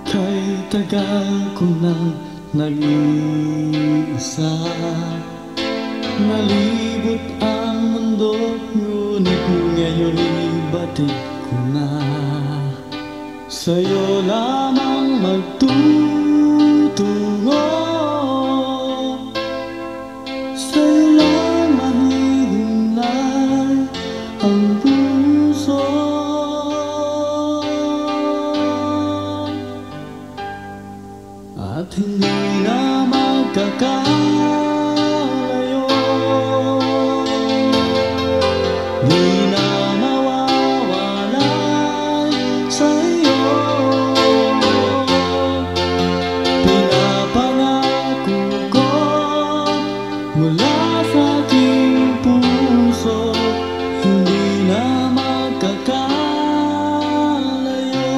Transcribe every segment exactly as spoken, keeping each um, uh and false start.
Kay tagal ko nang nag-iisa, nalibot ang mundo, ngunit ngayon'y batid ko na sa'yo lamang magtutungo. Sa'yo lang mahihimlay ang puso, at hindi na magkakalayo. Di na mawawalay sa'yo. Pinapangako ko mula sa aking puso, hindi na magkakalayo.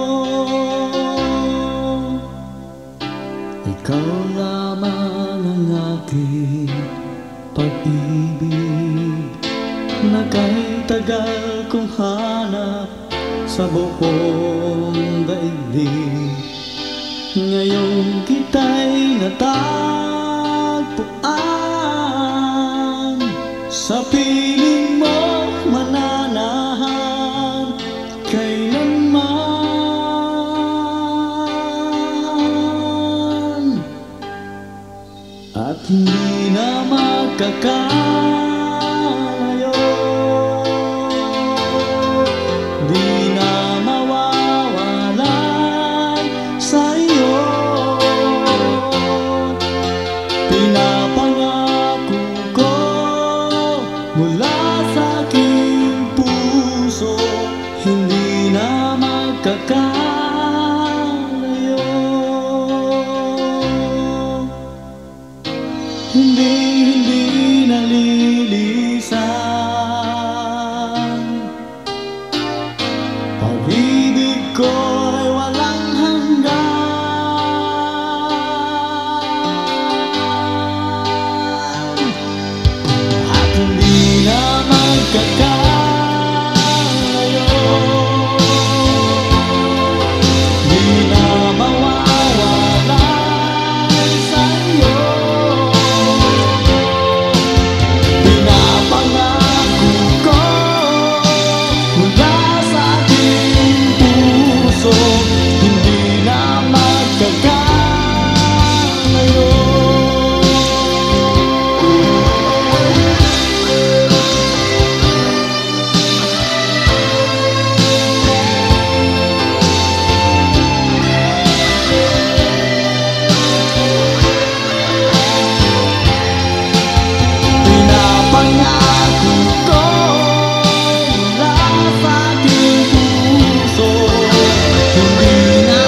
Ikaw lamang ang aking pag-ibig, na kahit tagal kong hanap sa buong daigdig, ngayon kita'y natagpuan. Sa piling mo mananahan kailanman, at hindi na magkakalayo. Di na mawawalay sa'yo. Pinapangako ko mula sa aking puso, hindi na magkakalayo. Hindi, hindi nalilisan. Pag-ibig ko ay walang hanggan, at hindi na magkakalayo. Di na mawawalay sa'yo. Pinapangako ko mula sa aking puso, hindi na magkakalayo. Pinapangako ko mula sa aking puso, hindi na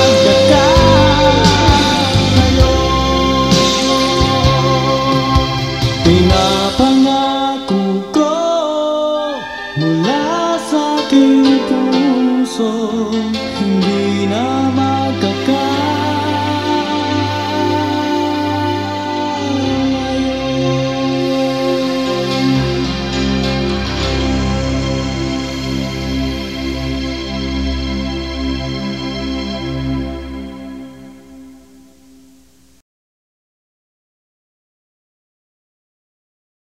magkakalayo. Pinapangako ko mula sa aking puso, hindi na magkakalayo.